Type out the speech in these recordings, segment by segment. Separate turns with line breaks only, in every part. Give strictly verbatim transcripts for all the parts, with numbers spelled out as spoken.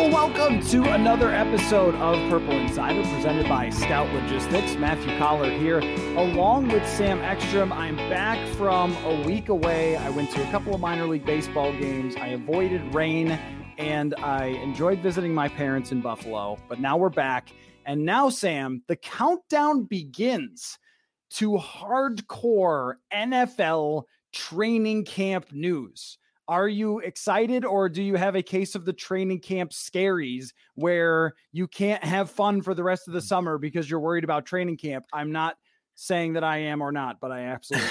Well, welcome to another episode of Purple Insider presented by Scout Logistics. Matthew Collard here, along with Sam Ekstrom. I'm back from a week away. I went to a couple of minor league baseball games. I avoided rain, and I enjoyed visiting my parents in Buffalo. But now we're back. And now, Sam, the countdown begins to hardcore N F L training camp news. Are you excited, or do you have a case of the training camp scaries where you can't have fun for the rest of the summer because you're worried about training camp? I'm not saying that I am or not, but I absolutely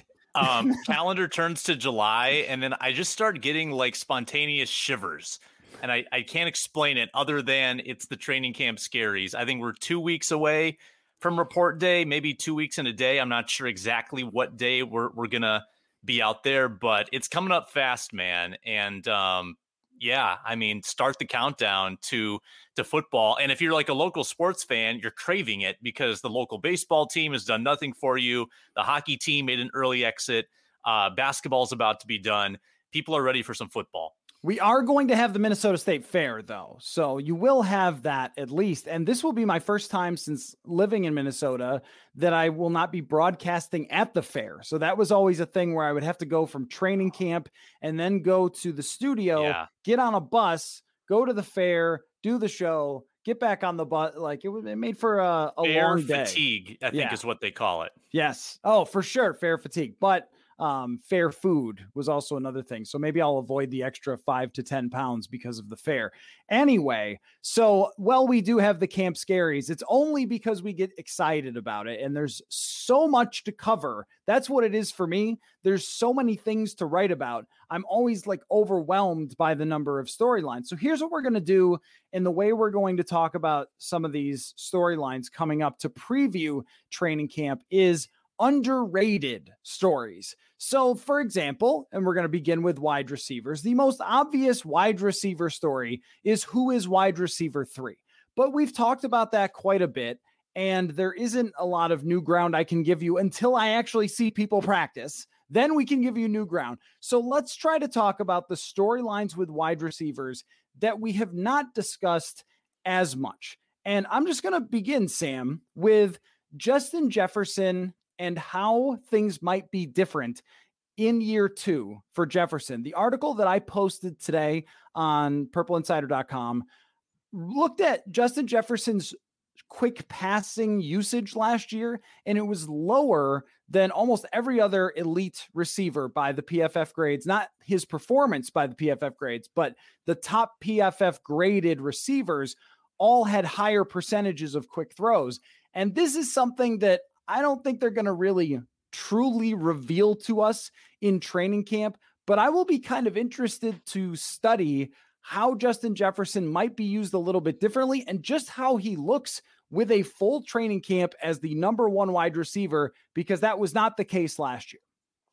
um, calendar turns to July, and then I just start getting like spontaneous shivers. And I, I can't explain it other than it's the training camp scaries. I think we're two weeks away from report day, maybe two weeks and a day. I'm not sure exactly what day we're we're going to be out there, but it's coming up fast, man. And um, yeah, I mean, start the countdown to to football. And if you're like a local sports fan, you're craving it because the local baseball team has done nothing for you. The hockey team made an early exit. Uh, basketball's about to be done. People are ready for some football.
We are going to have the Minnesota State Fair, though, so you will have that at least. And this will be my first time since living in Minnesota that I will not be broadcasting at the fair. So that was always a thing where I would have to go from training camp and then go to the studio, yeah. get on a bus, go to the fair, do the show, get back on the bus. Like it was it made for a, a
fair
long day.
Fatigue, I think, yeah. is what they call it.
Yes. Oh, for sure. Fair fatigue. But Um, fair food was also another thing. So maybe I'll avoid the extra five to ten pounds because of the fair. Anyway, so while we do have the camp scaries, it's only because we get excited about it. And there's so much to cover. That's what it is for me. There's so many things to write about. I'm always like overwhelmed by the number of storylines. So here's what we're going to do. And the way we're going to talk about some of these storylines coming up to preview training camp is underrated stories. So, for example, and we're going to begin with wide receivers, the most obvious wide receiver story is who is wide receiver three. But we've talked about that quite a bit, and there isn't a lot of new ground I can give you until I actually see people practice. Then we can give you new ground. So let's try to talk about the storylines with wide receivers that we have not discussed as much. And I'm just going to begin, Sam, with Justin Jefferson and how things might be different in year two for Jefferson. The article that I posted today on purple insider dot com looked at Justin Jefferson's quick passing usage last year, and it was lower than almost every other elite receiver by the P F F grades, not his performance by the P F F grades, but the top P F F graded receivers all had higher percentages of quick throws. And this is something that I don't think they're going to really truly reveal to us in training camp, but I will be kind of interested to study how Justin Jefferson might be used a little bit differently and just how he looks with a full training camp as the number one wide receiver, because that was not the case last year.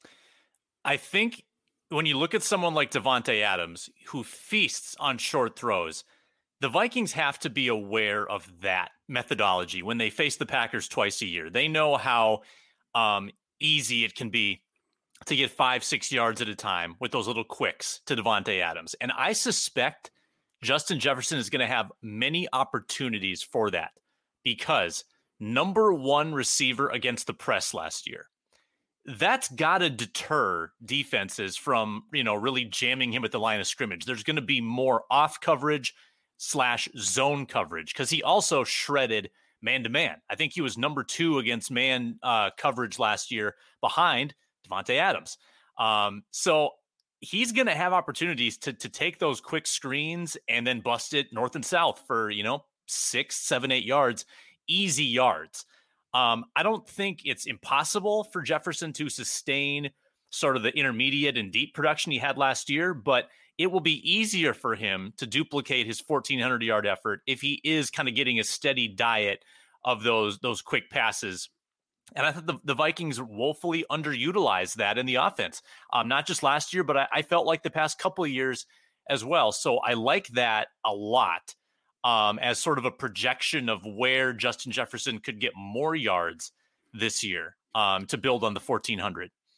I think when you look at someone like Davante Adams, who feasts on short throws, the Vikings have to be aware of that methodology when they face the Packers twice a year. They know how um, easy it can be to get five, six yards at a time with those little quicks to Davante Adams. And I suspect Justin Jefferson is going to have many opportunities for that because number one receiver against the press last year. That's got to deter defenses from, you know, really jamming him at the line of scrimmage. There's going to be more off coverage slash zone coverage because he also shredded man-to-man. I think he was number two against man uh, coverage last year behind Davante Adams. Um, so he's going to have opportunities to to take those quick screens and then bust it north and south for, you know, six, seven, eight yards, easy yards. Um, I don't think it's impossible for Jefferson to sustain sort of the intermediate and deep production he had last year, but it will be easier for him to duplicate his fourteen hundred yard effort if he is kind of getting a steady diet of those, those quick passes. And I thought the, the Vikings woefully underutilized that in the offense, um, not just last year, but I, I felt like the past couple of years as well. So I like that a lot um, as sort of a projection of where Justin Jefferson could get more yards this year um, to build on the fourteen hundred.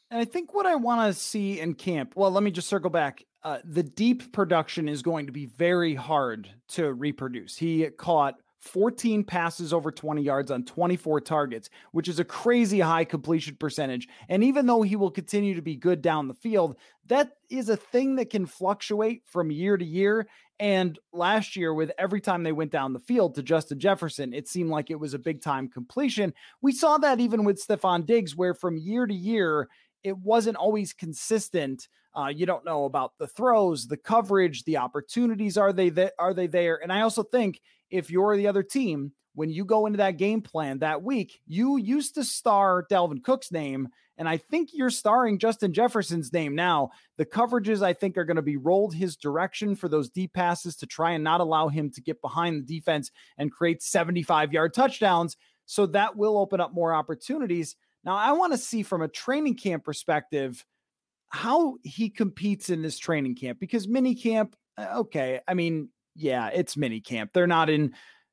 And I think what I want to see in camp, well, let me just circle back. Uh, the deep production is going to be very hard to reproduce. He caught fourteen passes over twenty yards on twenty-four targets, which is a crazy high completion percentage. And even though he will continue to be good down the field, that is a thing that can fluctuate from year to year. And last year, with every time they went down the field to Justin Jefferson, it seemed like it was a big time completion. We saw that even with Stefon Diggs, where from year to year, it wasn't always consistent. Uh, you don't know about the throws, the coverage, the opportunities. Are they th- are they there? And I also think if you're the other team, when you go into that game plan that week, you used to star Dalvin Cook's name, and I think you're starring Justin Jefferson's name now. The coverages, I think, are going to be rolled his direction for those deep passes to try and not allow him to get behind the defense and create seventy-five-yard touchdowns. So that will open up more opportunities. Now, I want to see from a training camp perspective how he competes in this training camp, because mini camp, okay, I mean, yeah, it's mini camp. They're not in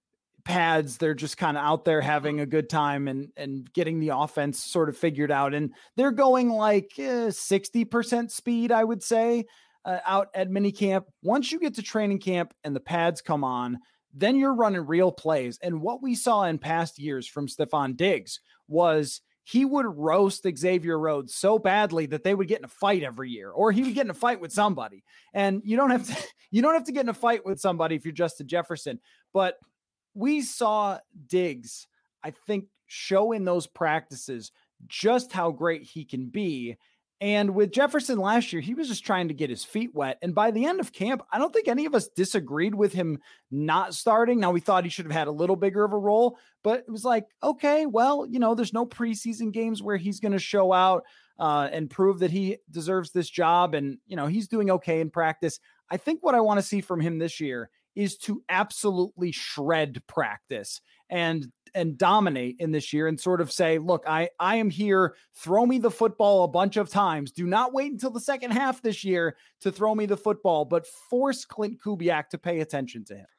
pads. They're just kind of out there having a good time and, and getting the offense sort of figured out. And they're going like uh, sixty percent speed, I would say, uh, out at mini camp. Once you get to training camp and the pads come on, then you're running real plays. And what we saw in past years from Stefon Diggs was he would roast Xavier Rhodes so badly that they would get in a fight every year, or he would get in a fight with somebody. And you don't have to, you don't have to get in a fight with somebody if you're Justin Jefferson. But we saw Diggs, I think, show in those practices just how great he can be. And with Jefferson last year, he was just trying to get his feet wet. And by the end of camp, I don't think any of us disagreed with him not starting. Now, we thought he should have had a little bigger of a role, but it was like, okay, well, you know, there's no preseason games where he's going to show out uh, and prove that he deserves this job. And, you know, he's doing okay in practice. I think what I want to see from him this year is to absolutely shred practice and and dominate in this year and sort of say, look, I, I am here. Throw me the football a bunch of times. Do not wait until the second half this year to throw me the football, but force Klint Kubiak to pay attention to him.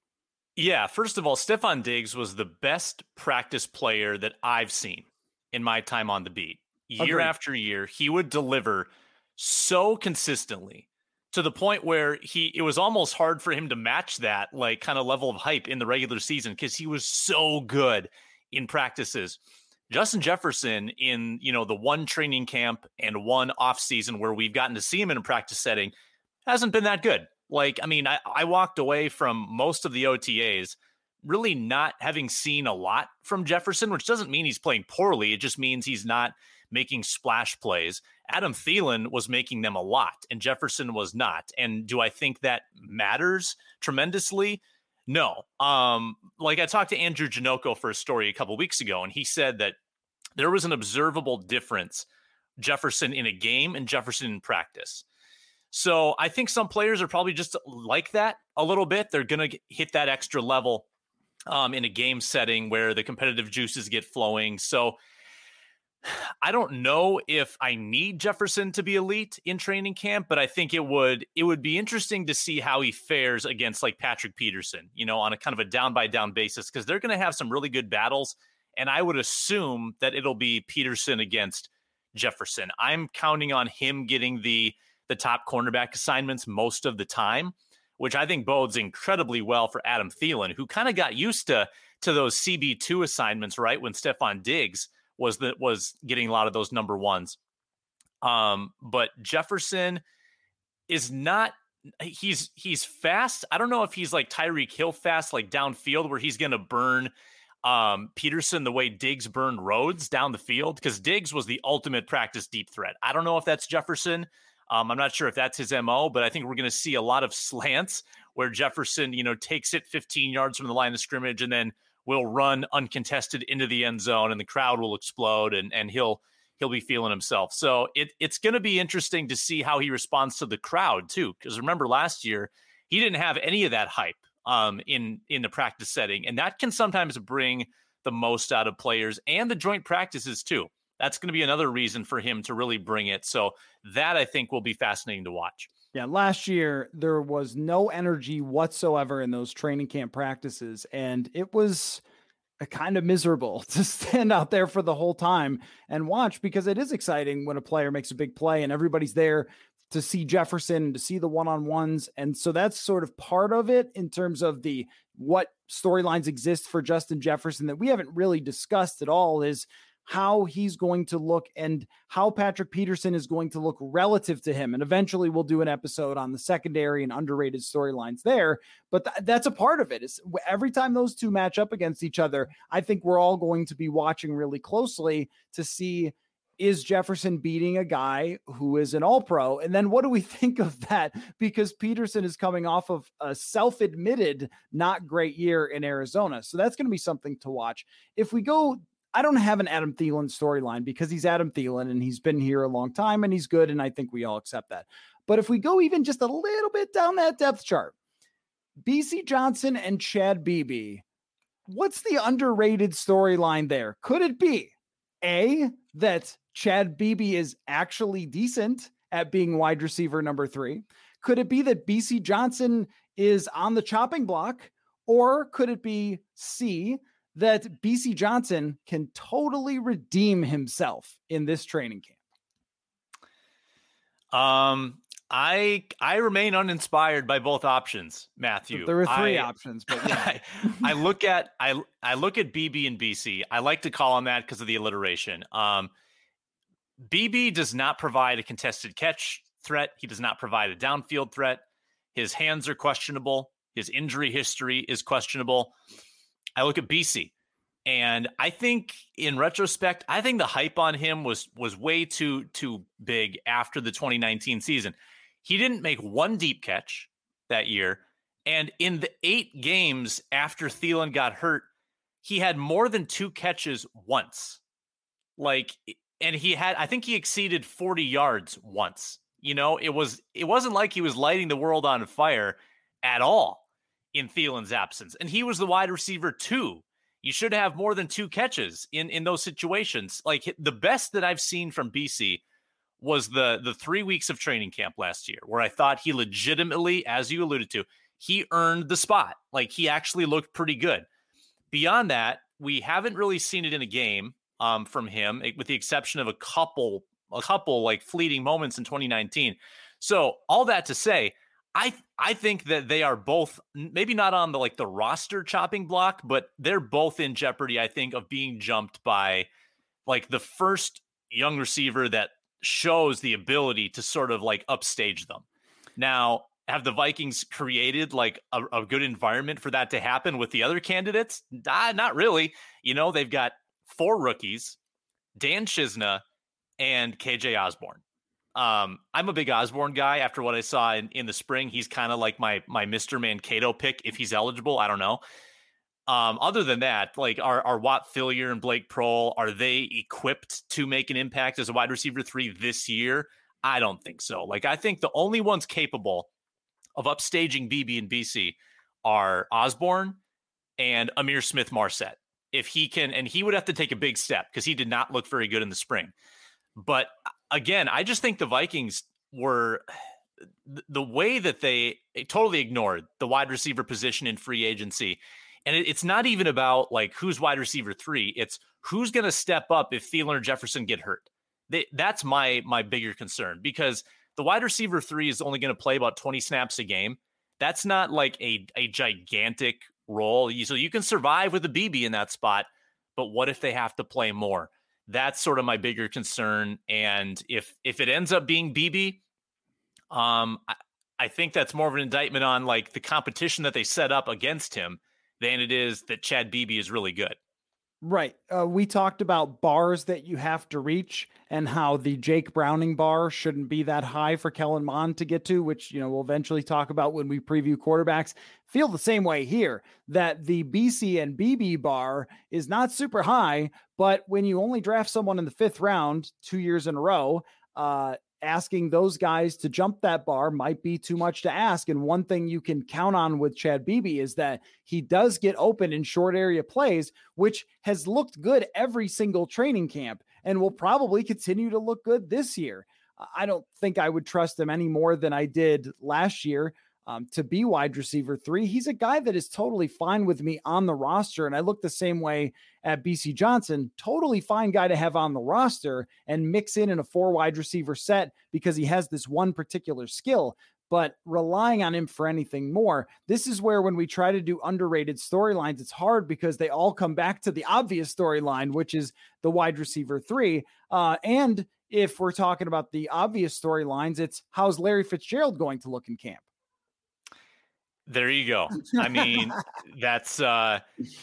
Yeah, first of all, Stefon Diggs was the best practice player that I've seen in my time on the beat. Year Agreed. After year, he would deliver so consistently, to the point where he it was almost hard for him to match that like kind of level of hype in the regular season because he was so good in practices. Justin Jefferson, in you know the one training camp and one off season where we've gotten to see him in a practice setting, hasn't been that good. Like, I mean, I, I walked away from most of the O T As really not having seen a lot from Jefferson, which doesn't mean he's playing poorly. It just means he's not making splash plays. Adam Thielen was making them a lot, and Jefferson was not. And do I think that matters tremendously? No. Um, like I talked to Andrew Janocko for a story a couple weeks ago, and he said that there was an observable difference, Jefferson in a game and Jefferson in practice. So I think some players are probably just like that a little bit. They're going to hit that extra level um, in a game setting where the competitive juices get flowing. So I don't know if I need Jefferson to be elite in training camp, but I think it would it would be interesting to see how he fares against like Patrick Peterson, you know, on a kind of a down by down basis, because they're going to have some really good battles. And I would assume that it'll be Peterson against Jefferson. I'm counting on him getting the the top cornerback assignments most of the time, which I think bodes incredibly well for Adam Thielen, who kind of got used to to those C B two assignments, right, when Stefon Diggs was that was getting a lot of those number ones. Um, but Jefferson is not, he's, he's fast. I don't know if he's like Tyreek Hill fast, like downfield, where he's going to burn um, Peterson the way Diggs burned Rhodes down the field, because Diggs was the ultimate practice deep threat. I don't know if that's Jefferson. Um, I'm not sure if that's his M O, but I think we're going to see a lot of slants where Jefferson, you know, takes it fifteen yards from the line of scrimmage and then will run uncontested into the end zone, and the crowd will explode, and and he'll he'll be feeling himself. So it it's going to be interesting to see how he responds to the crowd too, because remember last year he didn't have any of that hype um, in in the practice setting, and that can sometimes bring the most out of players and the joint practices too. That's going to be another reason for him to really bring it. So that I think will be fascinating to watch.
Yeah, last year there was no energy whatsoever in those training camp practices, and it was kind of miserable to stand out there for the whole time and watch, because it is exciting when a player makes a big play and everybody's there to see Jefferson, to see the one-on-ones. And so that's sort of part of it in terms of the, what storylines exist for Justin Jefferson that we haven't really discussed at all, is how he's going to look and how Patrick Peterson is going to look relative to him. And eventually we'll do an episode on the secondary and underrated storylines there, but th- that's a part of it. Is every time those two match up against each other, I think we're all going to be watching really closely to see, is Jefferson beating a guy who is an all-pro? And then what do we think of that? Because Peterson is coming off of a self-admitted not great year in Arizona. So that's going to be something to watch. If we go, I don't have an Adam Thielen storyline because he's Adam Thielen and he's been here a long time and he's good. And I think we all accept that. But if we go even just a little bit down that depth chart, B C Johnson and Chad Beebe, what's the underrated storyline there? Could it be A, that Chad Beebe is actually decent at being wide receiver number three? Could it be that B C Johnson is on the chopping block? Or could it be C, that B C Johnson can totally redeem himself in this training camp?
Um, I I remain uninspired by both options, Matthew.
There were three
I,
options, but yeah.
I, I look at I I look at B B and B C. I like to call him that because of the alliteration. Um, B B does not provide a contested catch threat. He does not provide a downfield threat. His hands are questionable. His injury history is questionable. I look at B C, and I think in retrospect, I think the hype on him was was way too too big after the twenty nineteen season. He didn't make one deep catch that year, and in the eight games after Thielen got hurt, he had more than two catches once. Like, and he had, I think he exceeded forty yards once. You know, it was it wasn't like he was lighting the world on fire at all in Thielen's absence. And he was the wide receiver too. You should have more than two catches in, in those situations. Like, the best that I've seen from B C was the, the three weeks of training camp last year, where I thought he legitimately, as you alluded to, he earned the spot. Like, he actually looked pretty good. Beyond that, we haven't really seen it in a game um, from him, with the exception of a couple, a couple like fleeting moments in twenty nineteen. So all that to say, I I think that they are both maybe not on the like the roster chopping block, but they're both in jeopardy, I think, of being jumped by like the first young receiver that shows the ability to sort of like upstage them. Now, have the Vikings created like a, a good environment for that to happen with the other candidates? Ah, not really. You know, they've got four rookies, Dan Chisna and K J Osborne. Um, I'm a big Osborne guy after what I saw in, in the spring. He's kind of like my my Mister Mankato pick if he's eligible. I don't know. Um, other than that, like are, are Watt Fillier and Blake Prohl, are they equipped to make an impact as a wide receiver three this year? I don't think so. Like, I think the only ones capable of upstaging B B and B C are Osborne and Amir Smith-Marset. If he can, and he would have to take a big step because he did not look very good in the spring. But again, I just think the Vikings were the way that they totally ignored the wide receiver position in free agency. And it's not even about like who's wide receiver three. It's who's going to step up if Thielen or Jefferson get hurt. They, that's my my bigger concern, because the wide receiver three is only going to play about twenty snaps a game. That's not like a, a gigantic role. So you can survive with a B B in that spot. But what if they have to play more? That's sort of my bigger concern. And if if it ends up being B B, um, I, I think that's more of an indictment on like the competition that they set up against him than it is that Chad Beebe is really good.
Right. Uh, we talked about bars that you have to reach and how the Jake Browning bar shouldn't be that high for Kellen Mond to get to, which, you know, we'll eventually talk about when we preview quarterbacks. Feel the same way here, that the B C and B B bar is not super high, but when you only draft someone in the fifth round two years in a row, uh, asking those guys to jump that bar might be too much to ask. And one thing you can count on with Chad Beebe is that he does get open in short area plays, which has looked good every single training camp and will probably continue to look good this year. I don't think I would trust him any more than I did last year. um, to be wide receiver three. He's a guy that is totally fine with me on the roster. And I look the same way at B C Johnson, totally fine guy to have on the roster and mix in in a four wide receiver set because he has this one particular skill. But relying on him for anything more, this is where when we try to do underrated storylines, it's hard because they all come back to the obvious storyline, which is the wide receiver three. Uh, and if we're talking about the obvious storylines, it's how's Larry Fitzgerald going to look in camp?
There you go. I mean, that's uh,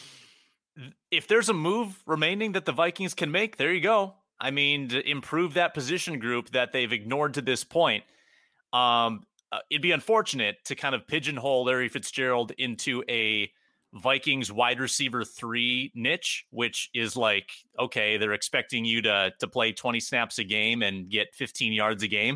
if there's a move remaining that the Vikings can make, there you go. I mean, to improve that position group that they've ignored to this point. Um, Uh, it'd be unfortunate to kind of pigeonhole Larry Fitzgerald into a Vikings wide receiver three niche, which is like, okay, they're expecting you to to play twenty snaps a game and get fifteen yards a game.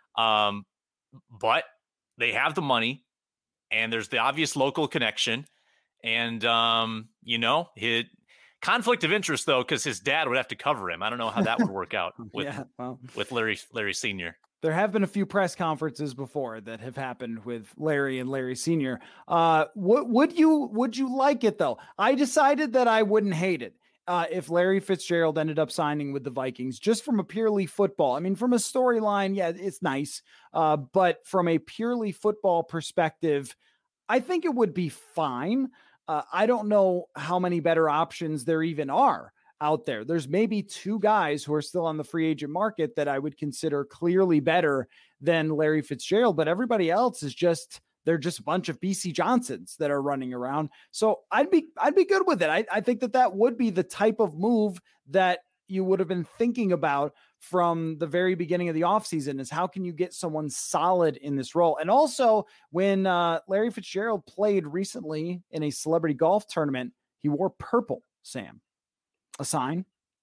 Um, but they have the money and there's the obvious local connection. And, um, you know, his conflict of interest, though, because his dad would have to cover him. I don't know how that would work out with,
yeah, well.
with Larry, Larry Senior
There have been a few press conferences before that have happened with Larry and Larry Senior Uh, what would you would you like it though? I decided that I wouldn't hate it uh, if Larry Fitzgerald ended up signing with the Vikings, just from a purely football. I mean, from a storyline, yeah, it's nice, uh, but from a purely football perspective, I think it would be fine. Uh, I don't know how many better options there even are out there. There's maybe two guys who are still on the free agent market that I would consider clearly better than Larry Fitzgerald, but everybody else is just, they're just a bunch of B C Johnsons that are running around. So I'd be, I'd be good with it. I, I think that that would be the type of move that you would have been thinking about from the very beginning of the offseason is how can you get someone solid in this role? And also when uh, Larry Fitzgerald played recently in a celebrity golf tournament, he wore purple, Sam. A sign.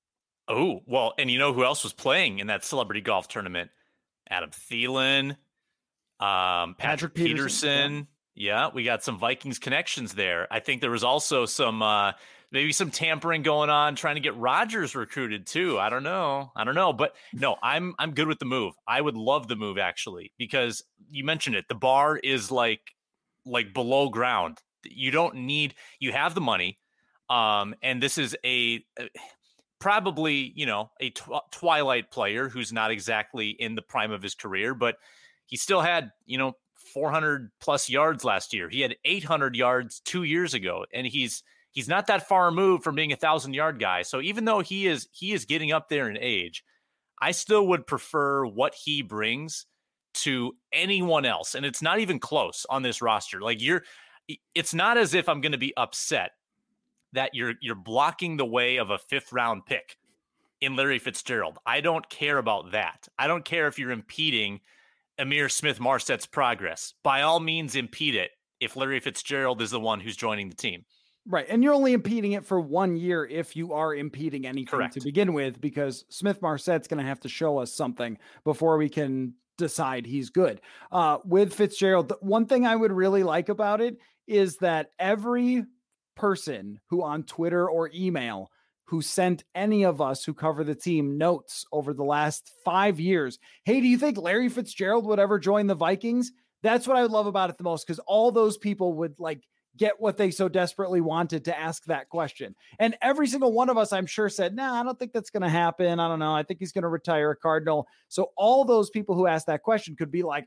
Oh, well, and you know who else was playing in that celebrity golf tournament? Adam Thielen, um, Patrick, Patrick Peterson. Peterson. Yeah. yeah, we got some Vikings connections there. I think there was also some, uh, maybe some tampering going on, trying to get Rodgers recruited too. I don't know. I don't know, but no, I'm, I'm good with the move. I would love the move actually, because you mentioned it. The bar is like, like below ground. You don't need, you have the money. Um, and this is a, a probably, you know, a tw- twilight player who's not exactly in the prime of his career, but he still had, you know, four hundred plus yards last year. He had eight hundred yards two years ago, and he's he's not that far removed from being a thousand yard guy. So even though he is he is getting up there in age, I still would prefer what he brings to anyone else, and it's not even close on this roster. Like you're, it's not as if I'm going to be upset that you're you're blocking the way of a fifth round pick in Larry Fitzgerald. I don't care about that. I don't care if you're impeding Ihmir Smith-Marsette's progress. By all means, impede it if Larry Fitzgerald is the one who's joining the team.
Right. And you're only impeding it for one year if you are impeding anything Correct. To begin with, because Smith-Marsette's going to have to show us something before we can decide he's good. Uh, with Fitzgerald, one thing I would really like about it is that every person who on Twitter or email who sent any of us who cover the team notes over the last five years, hey, do you think Larry Fitzgerald would ever join the Vikings? That's what I would love about it the most, because all those people would like get what they so desperately wanted to ask that question. And every single one of us, I'm sure, said, nah, I don't think that's going to happen. I don't know. I think he's going to retire a Cardinal. So all those people who asked that question could be like,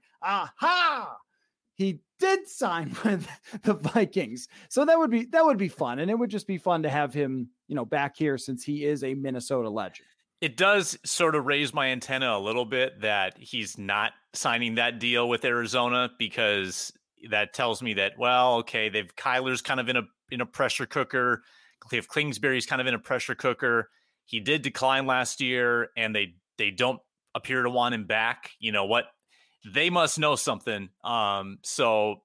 aha, he did sign with the Vikings. So that would be, that would be fun. And it would just be fun to have him, you know, back here since he is a Minnesota legend.
It does sort of raise my antenna a little bit that he's not signing that deal with Arizona, because that tells me that, well, okay, they've Kyler's kind of in a, in a pressure cooker. Cliff Kingsbury's kind of in a pressure cooker. He did decline last year and they, they don't appear to want him back. You know what? They must know something. Um, so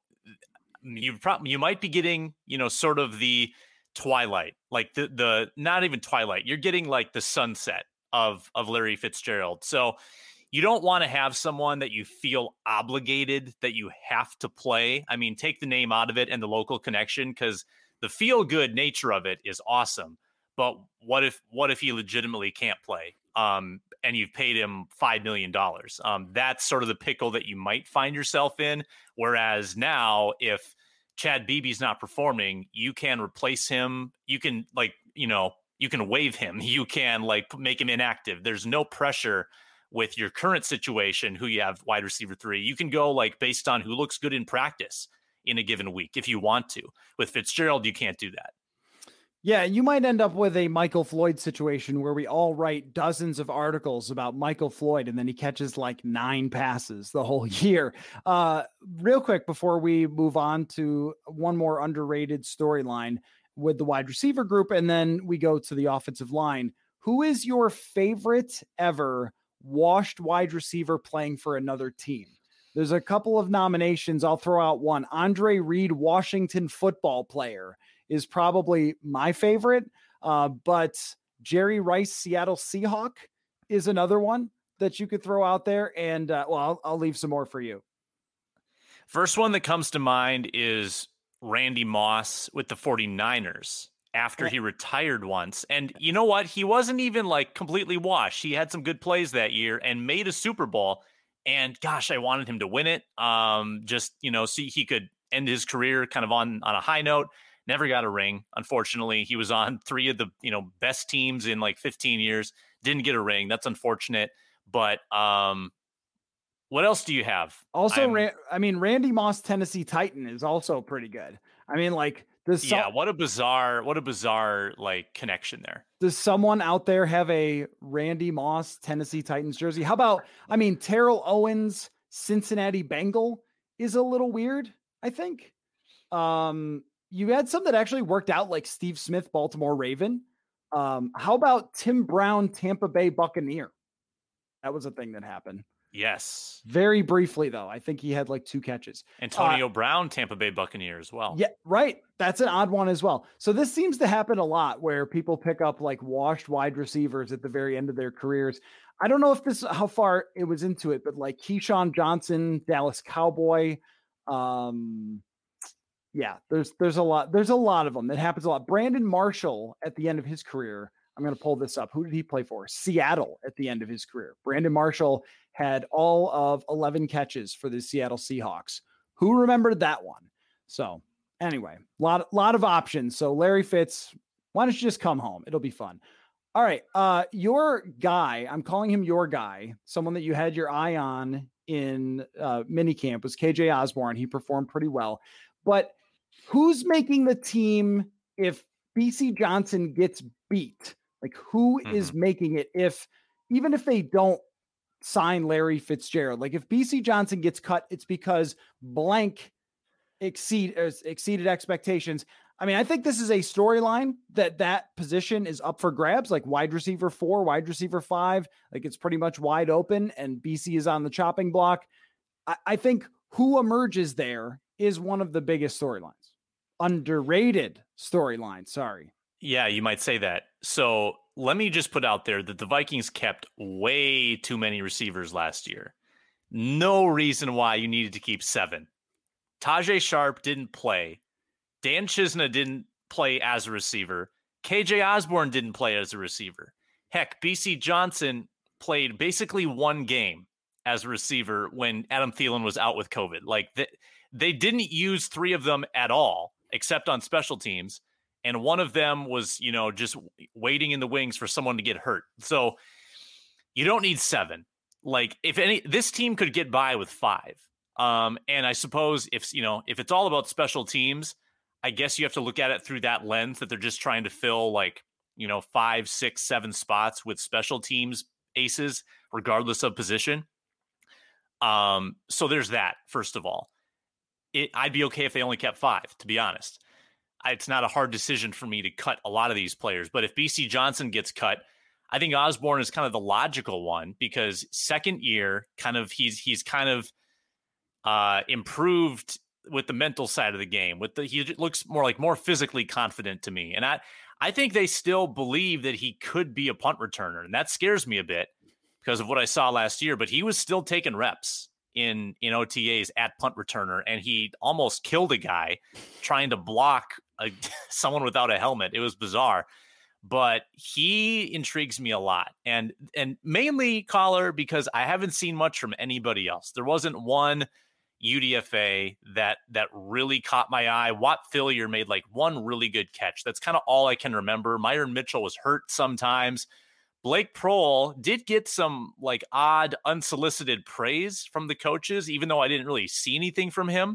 you probably, you might be getting, you know, sort of the twilight, like the, the, not even twilight. You're getting like the sunset of, of Larry Fitzgerald. So you don't want to have someone that you feel obligated that you have to play. I mean, take the name out of it and the local connection, because the feel good nature of it is awesome. But what if, what if he legitimately can't play? um, and you've paid him five million dollars. Um, that's sort of the pickle that you might find yourself in. Whereas now, if Chad Beebe's not performing, you can replace him. You can like, you know, you can waive him. You can like make him inactive. There's no pressure with your current situation, who you have wide receiver three. You can go like based on who looks good in practice in a given week if you want to. With Fitzgerald, you can't do that.
Yeah, you might end up with a Michael Floyd situation where we all write dozens of articles about Michael Floyd and then he catches like nine passes the whole year. Uh, real quick, before we move on to one more underrated storyline with the wide receiver group, and then we go to the offensive line. Who is your favorite ever washed wide receiver playing for another team? There's a couple of nominations. I'll throw out one. Andre Reed, Washington football player, is probably my favorite. Uh, but Jerry Rice, Seattle Seahawk, is another one that you could throw out there. And uh, well, I'll, I'll leave some more for you.
First one that comes to mind is Randy Moss with the 49ers after he retired once. And you know what? He wasn't even like completely washed. He had some good plays that year and made a Super Bowl. And gosh, I wanted him to win it. Um, just, you know, see he could end his career kind of on, on a high note. Never got a ring. Unfortunately, he was on three of the, you know, best teams in like fifteen years. Didn't get a ring. That's unfortunate. But um, what else do you have?
Also, Ran- I mean, Randy Moss, Tennessee Titan, is also pretty good. I mean, like, does
yeah, some- what a bizarre, what a bizarre like connection there.
Does someone out there have a Randy Moss, Tennessee Titans jersey? How about, I mean, Terrell Owens, Cincinnati Bengal is a little weird, I think. Um, You had some that actually worked out, like Steve Smith, Baltimore Raven. Um, how about Tim Brown, Tampa Bay Buccaneer? That was a thing that happened.
Yes.
Very briefly, though. I think he had like two catches.
Antonio
uh,
Brown, Tampa Bay Buccaneer as well.
Yeah, right. That's an odd one as well. So this seems to happen a lot where people pick up like washed wide receivers at the very end of their careers. I don't know if this, how far it was into it, but like Keyshawn Johnson, Dallas Cowboy, um, yeah, there's there's a lot. There's a lot of them. That happens a lot. Brandon Marshall at the end of his career. I'm going to pull this up. Who did he play for? Seattle at the end of his career. Brandon Marshall had all of eleven catches for the Seattle Seahawks. Who remembered that one? So anyway, a lot, lot of options. So Larry Fitz, why don't you just come home? It'll be fun. All right. Uh, your guy, I'm calling him your guy, someone that you had your eye on in uh, minicamp was K J Osborne. He performed pretty well. But who's making the team if B C Johnson gets beat? Like, who mm-hmm. is making it if, even if they don't sign Larry Fitzgerald? Like, if B C Johnson gets cut, it's because blank exceed uh, exceeded expectations. I mean, I think this is a storyline that that position is up for grabs, like wide receiver four, wide receiver five. Like, it's pretty much wide open, and B C is on the chopping block. I, I think who emerges there is one of the biggest storylines. Underrated storyline. Sorry.
Yeah, you might say that. So let me just put out there that the Vikings kept way too many receivers last year. No reason why you needed to keep seven. Tajay Sharp didn't play. Dan Chisna didn't play as a receiver. K J Osborne didn't play as a receiver. Heck, B C Johnson played basically one game as a receiver when Adam Thielen was out with COVID. Like, they, they didn't use three of them at all, except on special teams. And one of them was, you know, just waiting in the wings for someone to get hurt. So you don't need seven. Like, if any, this team could get by with five. Um, and I suppose if, you know, if it's all about special teams, I guess you have to look at it through that lens that they're just trying to fill like, you know, five, six, seven spots with special teams aces, regardless of position. Um, so there's that, first of all. It, I'd be okay if they only kept five, to be honest. It's not a hard decision for me to cut a lot of these players. But if B C Johnson gets cut, I think Osborne is kind of the logical one because second year, kind of he's he's kind of uh, improved with the mental side of the game. With the he looks more like more physically confident to me, and I I think they still believe that he could be a punt returner, and that scares me a bit because of what I saw last year. But he was still taking reps in in O T As at punt returner, and he almost killed a guy trying to block a, someone without a helmet. It was bizarre. but he intrigues me a lot. And and mainly, Collar, because I haven't seen much from anybody else. There wasn't one U D F A that that really caught my eye. Watt Fillier made like one really good catch. That's kind of all I can remember. Myron Mitchell was hurt sometimes. Blake Prohl did get some like odd unsolicited praise from the coaches, even though I didn't really see anything from him.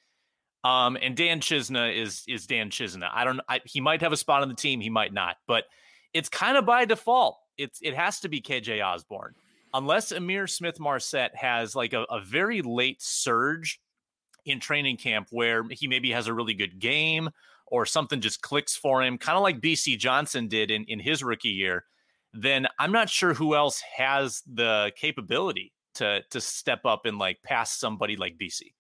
Um, and Dan Chisna is is Dan Chisna. I don't. I, he might have a spot on the team. He might not. But it's kind of by default. It's it has to be K J Osborne, unless Ihmir Smith-Marsette has like a, a very late surge in training camp where he maybe has a really good game or something just clicks for him, kind of like B C Johnson did in in his rookie year. Then I'm not sure who else has the capability to to step up and like pass somebody like B C.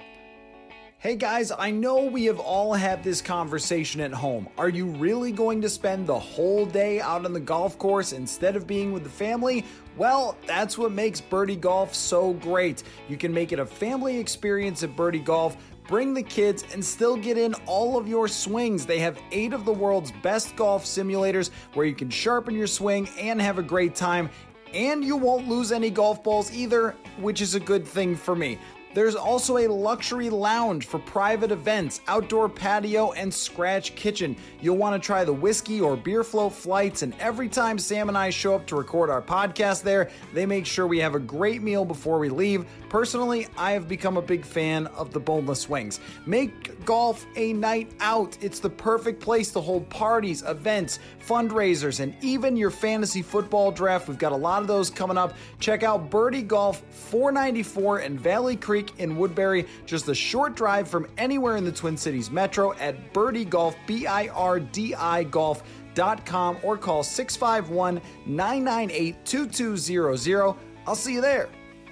Hey guys, I know we have all had this conversation at home. Are you really going to spend the whole day out on the golf course instead of being with the family? Well, that's what makes Birdie Golf so great. You can make it a family experience at Birdie Golf. Bring the kids and still get in all of your swings. They have eight of the world's best golf simulators where you can sharpen your swing and have a great time. And you won't lose any golf balls either, which is a good thing for me. There's also a luxury lounge for private events, outdoor patio, and scratch kitchen. You'll want to try the whiskey or beer float flights, and every time Sam and I show up to record our podcast there, they make sure we have a great meal before we leave. Personally, I have become a big fan of the boneless wings. Make golf a night out. It's the perfect place to hold parties, events, fundraisers, and even your fantasy football draft. We've got a lot of those coming up. Check out Birdie Golf four ninety-four in Valley Creek in Woodbury, just a short drive from anywhere in the Twin Cities Metro at Birdie Golf, B I R D I golf dot com, or call six five one, nine nine eight, two two zero zero. I'll see you there.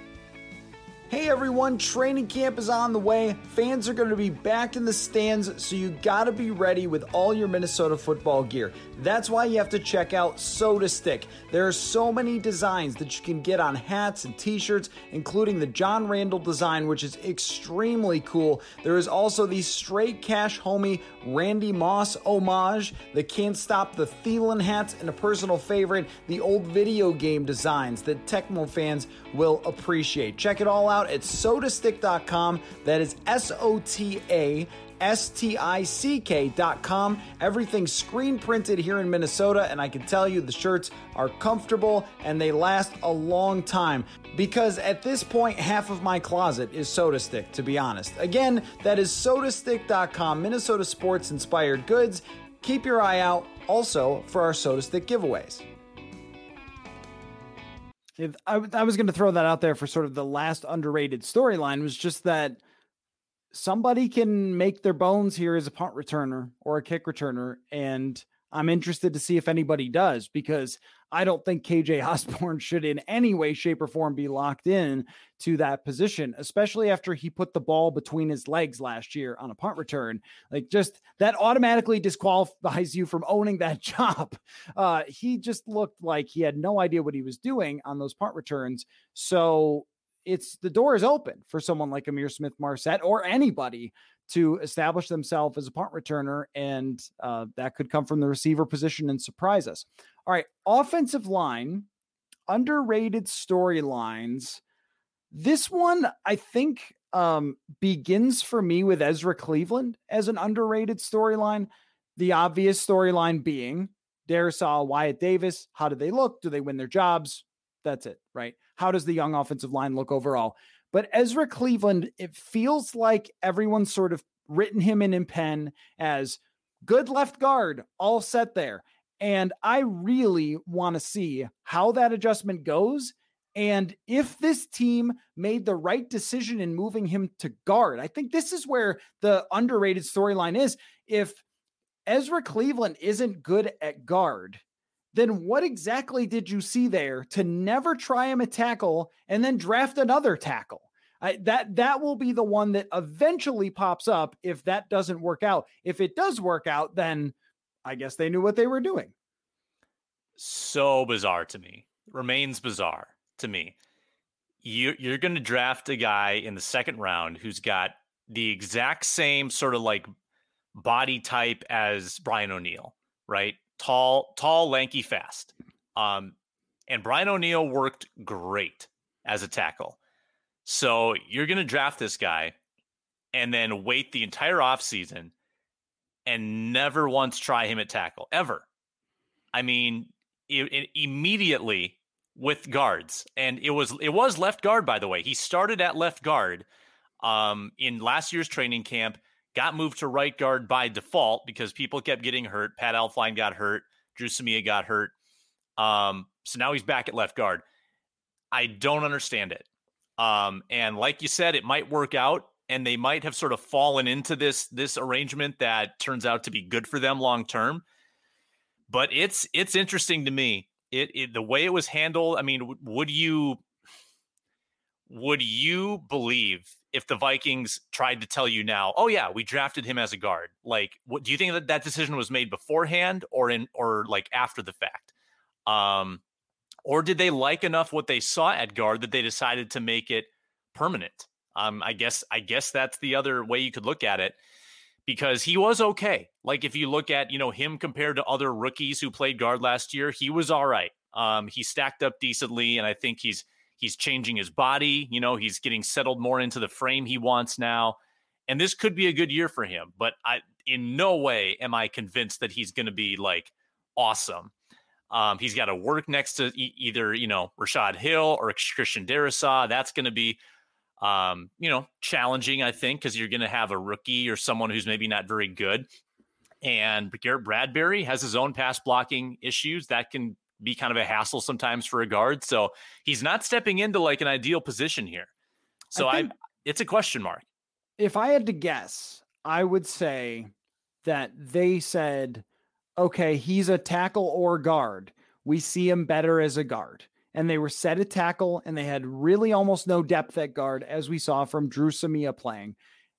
Hey everyone, training camp is on the way. Fans are going to be back in the stands, so you got to be ready with all your Minnesota football gear. That's why you have to check out SotaStick. There are so many designs that you can get on hats and t-shirts, including the John Randall design, which is extremely cool. There is also the Straight Cash Homie Randy Moss homage, the Can't Stop the Thielen hats, and a personal favorite, the old video game designs that Tecmo fans will appreciate. Check it all out at sotastick dot com. That is S O T A S T I C K dot com. Everything's screen printed here in Minnesota, and I can tell you the shirts are comfortable and they last a long time, because at this point, half of my closet is SotaStick, to be honest. Again, that is sotastick dot com, Minnesota sports inspired goods. Keep your eye out also for our SotaStick giveaways. I, I was going to throw that out there for sort of the last underrated storyline, was just that somebody can make their bones here as a punt returner or a kick returner. And I'm interested to see if anybody does, because I don't think K J Osborne should in any way, shape, or form be locked in to that position, especially after he put the ball between his legs last year on a punt return. Like, just that automatically disqualifies you from owning that job. Uh, he just looked like he had no idea what he was doing on those punt returns. So it's the door is open for someone like Ihmir Smith-Marsette or anybody to establish themselves as a punt returner, and uh, that could come from the receiver position and surprise us. All right, offensive line, underrated storylines. This one, I think, um, begins for me with Ezra Cleveland as an underrated storyline. The obvious storyline being Darrisaw, Wyatt Davis. How do they look? Do they win their jobs? That's it, right? How does the young offensive line look overall? But Ezra Cleveland, it feels like everyone's sort of written him in in pen as good left guard, all set there. And I really want to see how that adjustment goes, and if this team made the right decision in moving him to guard. I think this is where the underrated storyline is. If Ezra Cleveland isn't good at guard, then what exactly did you see there to never try him at tackle and then draft another tackle? I, that that will be the one that eventually pops up if that doesn't work out. If it does work out, then I guess they knew what they were doing.
So bizarre to me. Remains bizarre to me. You, you're going to draft a guy in the second round who's got the exact same sort of like body type as Brian O'Neill, right? tall, tall, lanky, fast. Um, and Brian O'Neill worked great as a tackle. So you're going to draft this guy and then wait the entire offseason and never once try him at tackle, ever. I mean, it, it immediately with guards. And it was it was left guard, by the way. He started at left guard um, in last year's training camp, got moved to right guard by default because people kept getting hurt. Pat Elflein got hurt. Drew Samia got hurt. Um, so now he's back at left guard. I don't understand it. Um, and like you said, it might work out, and they might have sort of fallen into this this arrangement that turns out to be good for them long term. But it's it's interesting to me. It, it the way it was handled. I mean, w- would you would you believe if the Vikings tried to tell you now, oh yeah, we drafted him as a guard? Like, what do you think that that decision was made beforehand or in or like after the fact? Um, or did they like enough what they saw at guard that they decided to make it permanent? Um, I guess I guess that's the other way you could look at it, because he was okay. Like if you look at, you know, him compared to other rookies who played guard last year, he was all right. Um, he stacked up decently, and I think he's he's changing his body. You know, he's getting settled more into the frame he wants now, and this could be a good year for him. But I, in no way am I convinced that he's going to be like awesome. Um, he's got to work next to e- either, you know, Rashad Hill or Christian Darrisaw. That's going to be, um, you know, challenging, I think, because you're going to have a rookie or someone who's maybe not very good. And Garrett Bradbury has his own pass blocking issues that can be kind of a hassle sometimes for a guard. So he's not stepping into like an ideal position here. So I, I it's a question mark.
If I had to guess, I would say that they said, okay, he's a tackle or guard. We see him better as a guard. And they were set at tackle, and they had really almost no depth at guard, as we saw from Drew Samia playing.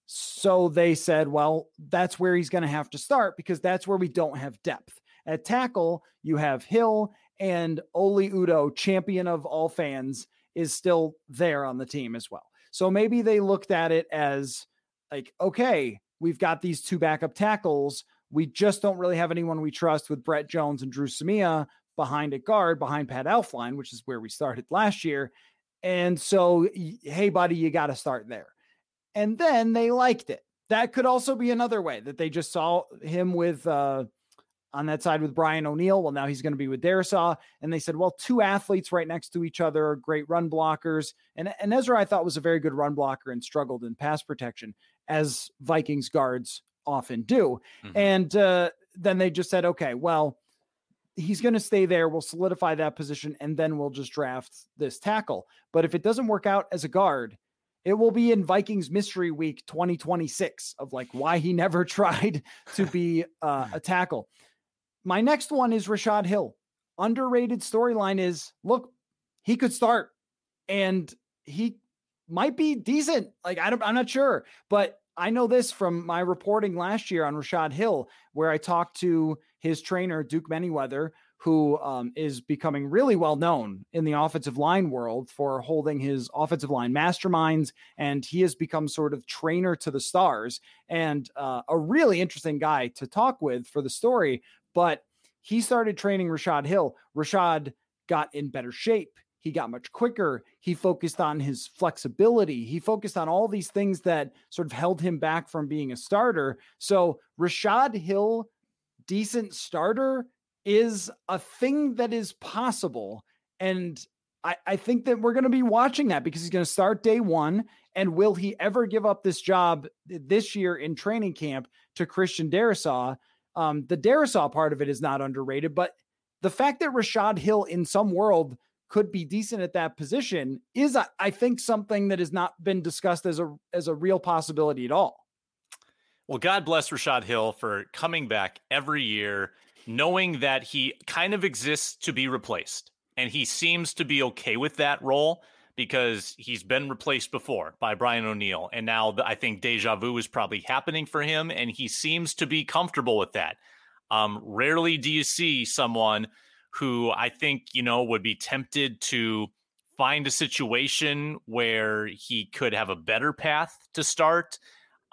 So they said, well, that's where he's going to have to start, because that's where we don't have depth. At tackle, you have Hill, and Oli Udoh, champion of all fans, is still there on the team as well. So maybe they looked at it as like, okay, we've got these two backup tackles. We just don't really have anyone we trust with Brett Jones and Drew Samia behind at guard, behind Pat Elflein, which is where we started last year. And so, hey, buddy, you got to start there. And then they liked it. That could also be another way that they just saw him with uh, on that side with Brian O'Neill. Well, now he's going to be with Darrisaw. And they said, well, two athletes right next to each other are great run blockers. And, and Ezra, I thought, was a very good run blocker and struggled in pass protection, as Vikings guards often do. Mm-hmm. And uh, then they just said, okay, well, he's going to stay there. We'll solidify that position, and then we'll just draft this tackle. But if it doesn't work out as a guard, it will be in Vikings Mystery Week twenty twenty-six of like why he never tried to be uh, a tackle. My next one is Rashad Hill. Underrated storyline is, look, he could start, and he might be decent. Like, I don't, I'm not sure, but I know this from my reporting last year on Rashad Hill, where I talked to his trainer, Duke Manyweather, who um, is becoming really well known in the offensive line world for holding his offensive line masterminds. And he has become sort of trainer to the stars, and uh, a really interesting guy to talk with for the story. But he started training Rashad Hill. Rashad got in better shape. He got much quicker. He focused on his flexibility. He focused on all these things that sort of held him back from being a starter. So Rashad Hill, decent starter, is a thing that is possible. And I, I think that we're going to be watching that, because he's going to start day one. And will he ever give up this job this year in training camp to Christian Darrisaw? Um, the Darrisaw part of it is not underrated, but the fact that Rashad Hill in some world could be decent at that position is, I, I think, something that has not been discussed as a, as a real possibility at all.
Well, God bless Rashad Hill for coming back every year, knowing that he kind of exists to be replaced. And he seems to be okay with that role, because he's been replaced before by Brian O'Neill. And now I think deja vu is probably happening for him, and he seems to be comfortable with that. Um, rarely do you see someone who I think, you know, would be tempted to find a situation where he could have a better path to start.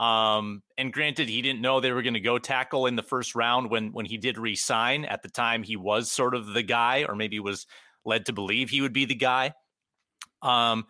Um, and granted, he didn't know they were going to go tackle in the first round when when he did re-sign. At the time, he was sort of the guy, or maybe was led to believe he would be the guy. Um,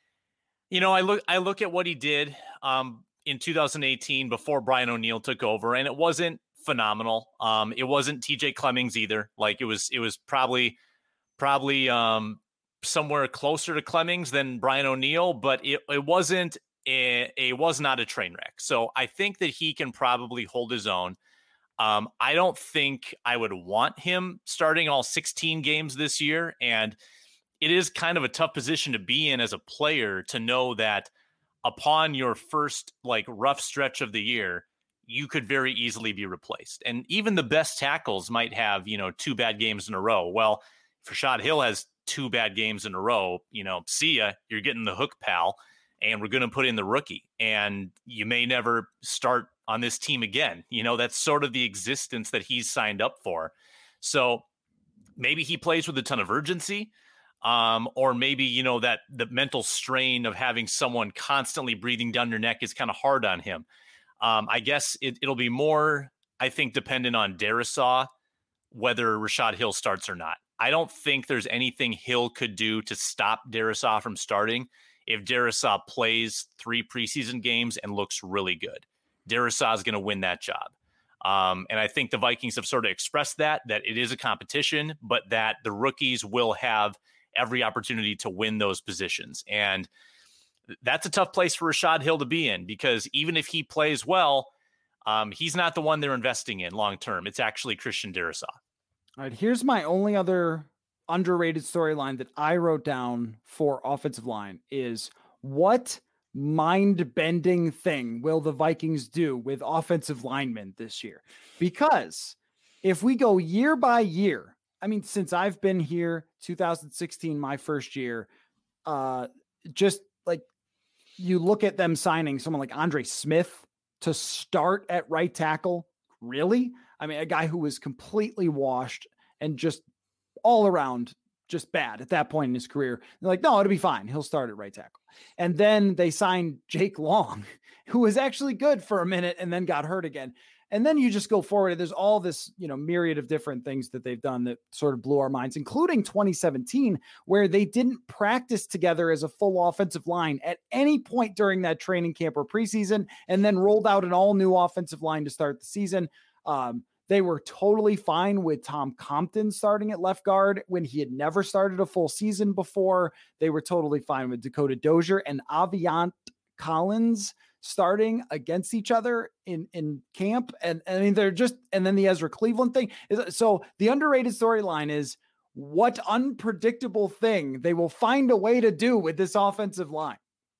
you know, I look I look at what he did um, in two thousand eighteen before Brian O'Neill took over, and it wasn't phenomenal. Um, it wasn't T J Clemmings either. Like it was, it was probably probably um, somewhere closer to Clemmings than Brian O'Neill, but it it wasn't. It, it was not a train wreck. So I think that he can probably hold his own. Um, I don't think I would want him starting all sixteen games this year. And it is kind of a tough position to be in as a player to know that upon your first like rough stretch of the year, you could very easily be replaced. And even the best tackles might have, you know, two bad games in a row. Well, if Rashad Hill has two bad games in a row, you know, see ya, you're getting the hook, pal. And we're going to put in the rookie, and you may never start on this team again. You know, that's sort of the existence that he's signed up for. So maybe he plays with a ton of urgency, um, or maybe, you know, that the mental strain of having someone constantly breathing down your neck is kind of hard on him. Um, I guess it, it'll be more, I think, dependent on Darrisaw, whether Rashad Hill starts or not. I don't think there's anything Hill could do to stop Darrisaw from starting if Darrisaw plays three preseason games and looks really good. Darrisaw is going to win that job. Um, and I think the Vikings have sort of expressed that, that it is a competition, but that the rookies will have every opportunity to win those positions. And that's a tough place for Rashad Hill to be in, because even if he plays well, um, he's not the one they're investing in long-term. It's actually Christian Darrisaw.
All right, here's my only other underrated storyline that I wrote down for offensive line is what mind-bending thing will the Vikings do with offensive linemen this year? Because if we go year by year, I mean, since I've been here, two thousand sixteen, my first year, uh, just like you look at them signing someone like Andre Smith to start at right tackle. Really? I mean, a guy who was completely washed and just all around just bad at that point in his career. They're like, no, it'll be fine. He'll start at right tackle. And then they signed Jake Long, who was actually good for a minute and then got hurt again. And then you just go forward. There's all this, you know, myriad of different things that they've done that sort of blew our minds, including twenty seventeen, where they didn't practice together as a full offensive line at any point during that training camp or preseason, and then rolled out an all new offensive line to start the season. Um, They were totally fine with Tom Compton starting at left guard when he had never started a full season before. They were totally fine with Dakota Dozier and Aviant Collins starting against each other in, in camp. And, and I mean, they're just, and then the Ezra Cleveland thing is, so the underrated storyline is what unpredictable thing they will find a way to do with this offensive line.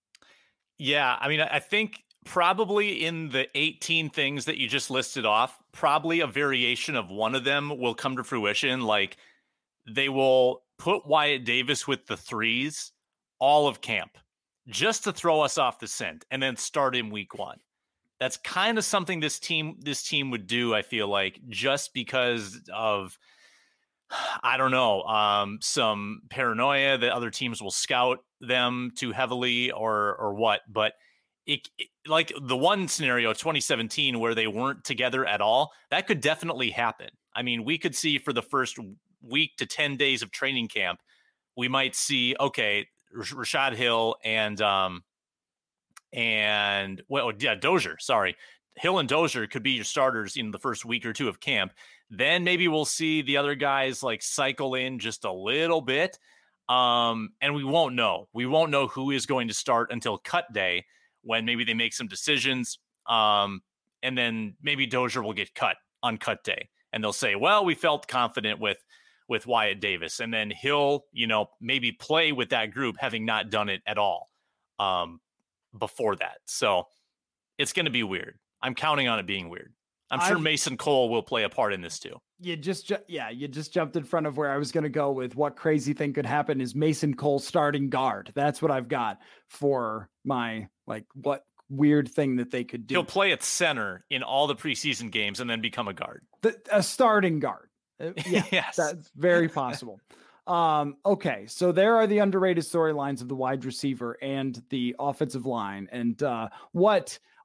Yeah. I mean, I think probably in the eighteen things that you just listed off, probably a variation of one of them will come to fruition. Like they will put Wyatt Davis with the threes all of camp just to throw us off the scent and then start in week one. That's kind of something this team, this team would do. I feel like just because of, I don't know, um, some paranoia that other teams will scout them too heavily or, or what, but It, it like the one scenario, twenty seventeen, where they weren't together at all, that could definitely happen. I mean, we could see for the first week to ten days of training camp, we might see, okay, Rashad Hill and, um, and well, yeah, Dozier, sorry. Hill and Dozier could be your starters in the first week or two of camp. Then maybe we'll see the other guys like cycle in just a little bit. Um, and we won't know. We won't know who is going to start until cut day, when maybe they make some decisions, um, and then maybe Dozier will get cut on cut day. And they'll say, well, we felt confident with with Wyatt Davis. And then he'll, you know, maybe play with that group, having not done it at all um, before that. So it's going to be weird. I'm counting on it being weird. I'm sure I've, Mason Cole will play a part in this too.
You just, ju- yeah, you just jumped in front of where I was going to go with what crazy thing could happen is Mason Cole starting guard. That's what I've got for my, like, what weird thing that they could do.
He'll play at center in all the preseason games and then become a guard.
The, a starting guard. Uh, yeah,
yes.
That's very possible. um, okay. So there are the underrated storylines of the wide receiver and the offensive line. And uh, what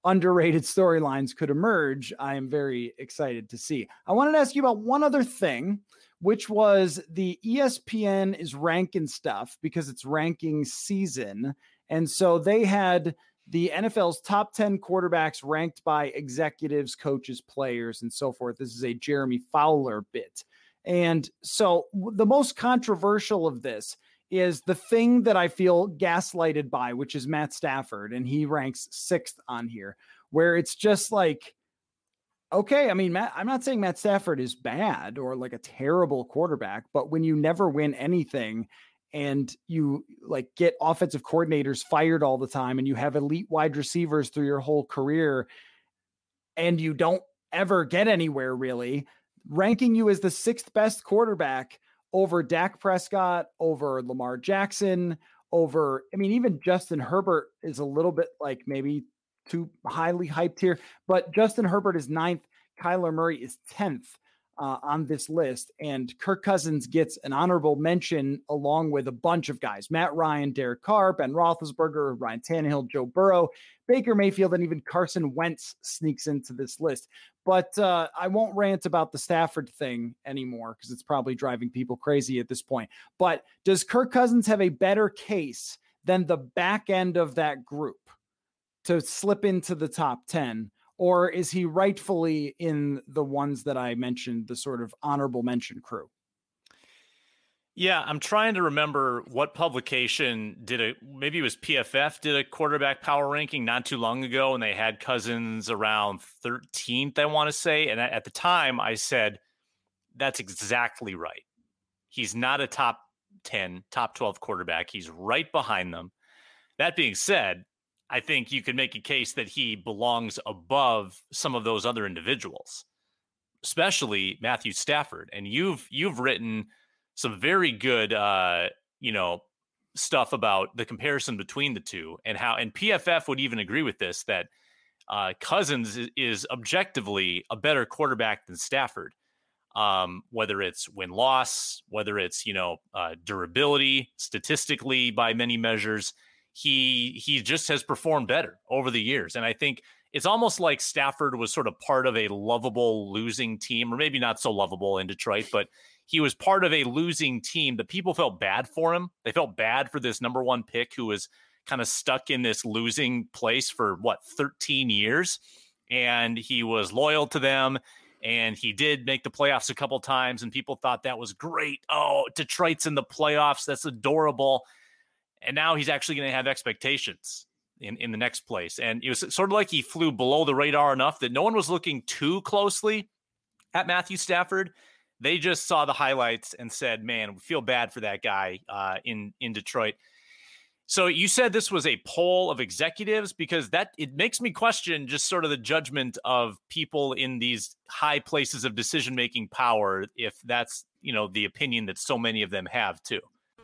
underrated storylines could emerge, I am very excited to see. I wanted to ask you about one other thing, which was the E S P N is ranking stuff because it's ranking season. And so they had the N F L's top ten quarterbacks ranked by executives, coaches, players, and so forth. This is a Jeremy Fowler bit. And so the most controversial of this is the thing that I feel gaslighted by, which is Matt Stafford. And he ranks sixth on here, where it's just like, okay, I mean, Matt, I'm not saying Matt Stafford is bad or like a terrible quarterback, but when you never win anything and you like get offensive coordinators fired all the time and you have elite wide receivers through your whole career and you don't ever get anywhere really, ranking you as the sixth best quarterback over Dak Prescott, over Lamar Jackson, over, I mean, even Justin Herbert is a little bit like maybe too highly hyped here, but Justin Herbert is ninth. Kyler Murray is tenth uh, on this list. And Kirk Cousins gets an honorable mention along with a bunch of guys, Matt Ryan, Derek Carr, Ben Roethlisberger, Ryan Tannehill, Joe Burrow, Baker Mayfield, and even Carson Wentz sneaks into this list. But uh, I won't rant about the Stafford thing anymore because it's probably driving people crazy at this point. But does Kirk Cousins have a better case than the back end of that group to slip into the top ten? Or is he rightfully in the ones that I mentioned, the sort of honorable mention crew?
Yeah, I'm trying to remember what publication did a, maybe it was P F F did a quarterback power ranking not too long ago, and they had Cousins around thirteenth, I want to say. And at the time I said, that's exactly right. He's not a top ten, top twelve quarterback. He's right behind them. That being said, I think you could make a case that he belongs above some of those other individuals, especially Matthew Stafford. And you've, you've written some very good, uh, you know, stuff about the comparison between the two and how, and P F F would even agree with this, that uh, Cousins is, is objectively a better quarterback than Stafford. Um, whether it's win-loss, whether it's, you know, uh, durability, statistically by many measures, he, he just has performed better over the years. And I think it's almost like Stafford was sort of part of a lovable losing team, or maybe not so lovable in Detroit, but he was part of a losing team that people felt bad for him. They felt bad for this number one pick who was kind of stuck in this losing place for what, thirteen years. And he was loyal to them. And he did make the playoffs a couple times and people thought that was great. Oh, Detroit's in the playoffs. That's adorable. And now he's actually going to have expectations in, in the next place. And it was sort of like he flew below the radar enough that no one was looking too closely at Matthew Stafford. They just saw the highlights and said, man, we feel bad for that guy uh, in, in Detroit. So you said this was a poll of executives, because that it makes me question just sort of the judgment of people in these high places of decision-making power, if that's, you know, the opinion that so many of them have too.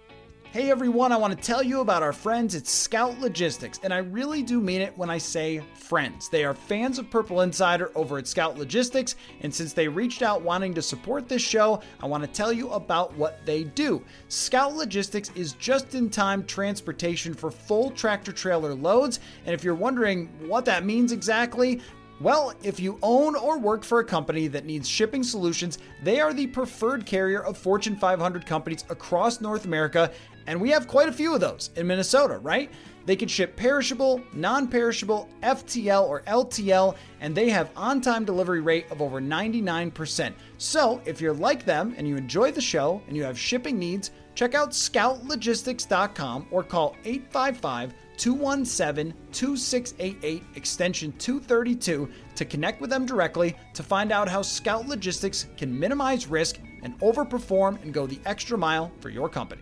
Hey everyone, I want to tell you about our friends at Scout Logistics, and I really do mean it when I say friends. They are fans of Purple Insider over at Scout Logistics, and since they reached out wanting to support this show, I want to tell you about what they do. Scout Logistics is just-in-time transportation for full tractor-trailer loads, and if you're wondering what that means exactly, well, if you own or work for a company that needs shipping solutions, they are the preferred carrier of Fortune five hundred companies across North America, and we have quite a few of those in Minnesota, right? They can ship perishable, non-perishable, F T L or L T L, and they have on-time delivery rate of over ninety-nine percent. So if you're like them and you enjoy the show and you have shipping needs, check out scout logistics dot com or call eight five five, two one seven, two six eight eight extension two thirty-two to connect with them directly to find out how Scout Logistics can minimize risk and overperform and go the extra mile for your company.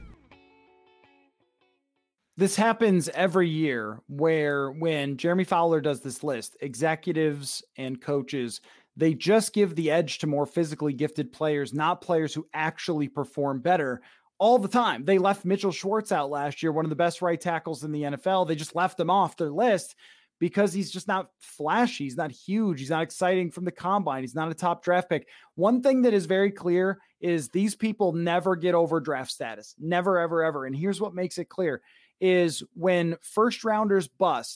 This happens every year where when Jeremy Fowler does this list, executives and coaches, they just give the edge to more physically gifted players, not players who actually perform better all the time. They left Mitchell Schwartz out last year, one of the best right tackles in the N F L. They just left him off their list because he's just not flashy. He's not huge. He's not exciting from the combine. He's not a top draft pick. One thing that is very clear is these people never get over draft status. Never, ever, ever. And here's what makes it clear is when first rounders bust,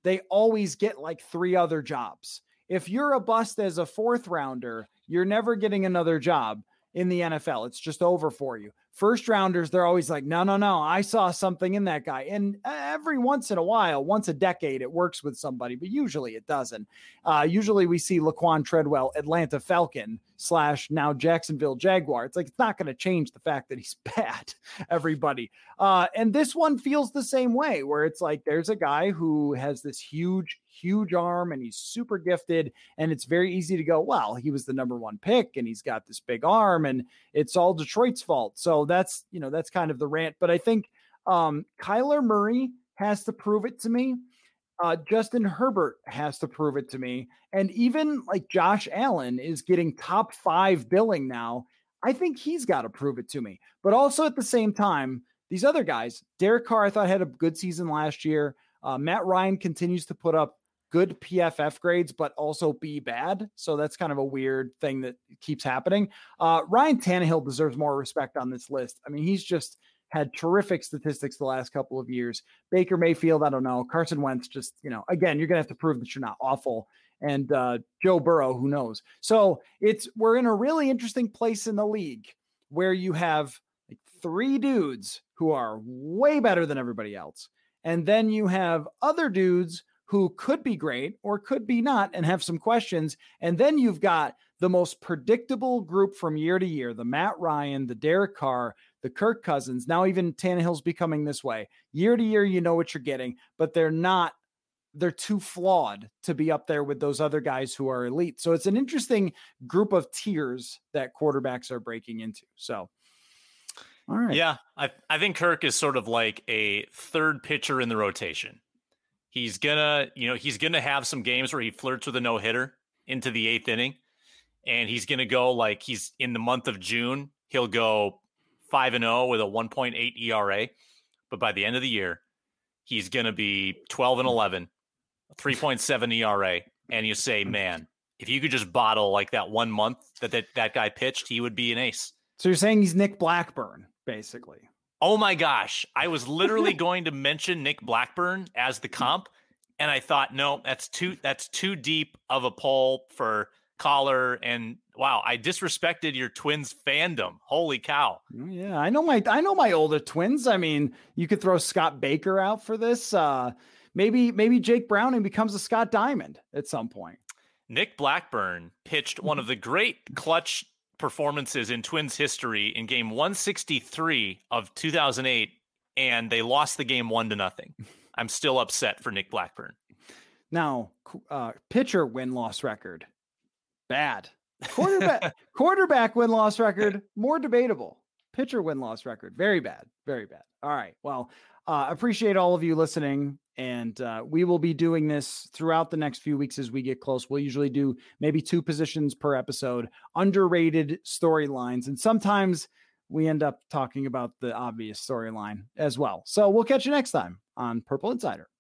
they always get like three other jobs. If you're a bust as a fourth rounder, you're never getting another job in the N F L. It's just over for you. First rounders, they're always like, no, no, no, I saw something in that guy. And every once in a while, once a decade, it works with somebody, but usually it doesn't. Uh, usually we see Laquan Treadwell, Atlanta Falcon slash now Jacksonville Jaguar. It's like, it's not going to change the fact that he's bad, everybody. Uh, and this one feels the same way, where it's like, there's a guy who has this huge, huge arm and he's super gifted. And it's very easy to go, well, he was the number one pick and he's got this big arm and it's all Detroit's fault. So that's, you know, that's kind of the rant. But I think um, Kyler Murray has to prove it to me. Uh, Justin Herbert has to prove it to me. And even like Josh Allen is getting top five billing now. I think he's got to prove it to me. But also at the same time, these other guys, Derek Carr, I thought had a good season last year. Uh, Matt Ryan continues to put up good P F F grades, but also be bad. So that's kind of a weird thing that keeps happening. Uh, Ryan Tannehill deserves more respect on this list. I mean, he's just had terrific statistics the last couple of years. Baker Mayfield, I don't know. Carson Wentz, just, you know, again, you're going to have to prove that you're not awful. And uh, Joe Burrow, who knows? So it's, we're in a really interesting place in the league where you have like three dudes who are way better than everybody else. And then you have other dudes who could be great or could be not and have some questions. And then you've got the most predictable group from year to year, the Matt Ryan, the Derek Carr, the Kirk Cousins. Now even Tannehill's becoming this way. Year to year, you know what you're getting, but they're not, they're too flawed to be up there with those other guys who are elite. So it's an interesting group of tiers that quarterbacks are breaking into. So, all right.
Yeah, I, I think Kirk is sort of like a third pitcher in the rotation. He's gonna, you know, he's gonna have some games where he flirts with a no-hitter into the eighth inning, and he's gonna go like he's in the month of June. He'll go five and zero with a one point eight E R A, but by the end of the year, he's gonna be twelve and eleven, three point seven E R A, and you say, man, if you could just bottle like that one month that that, that guy pitched, he would be an ace.
So you're saying he's Nick Blackburn, basically.
Oh my gosh. I was literally going to mention Nick Blackburn as the comp. And I thought, no, that's too, that's too deep of a pull for Collar. And wow, I disrespected your Twins fandom. Holy cow.
Yeah. I know my, I know my older Twins. I mean, you could throw Scott Baker out for this. Uh, maybe, maybe Jake Browning becomes a Scott Diamond at some point.
Nick Blackburn pitched one of the great clutch performances in Twins history in game one sixty-three of two thousand eight, and they lost the game one to nothing. I'm still upset for Nick Blackburn.
Now, uh, pitcher win-loss record, bad. Quarterback quarterback win-loss record, more debatable. Pitcher win-loss record, very bad, very bad. All right, well, uh, appreciate all of you listening, and uh, we will be doing this throughout the next few weeks as we get close. We'll usually do maybe two positions per episode, underrated storylines, and sometimes we end up talking about the obvious storyline as well. So we'll catch you next time on Purple Insider.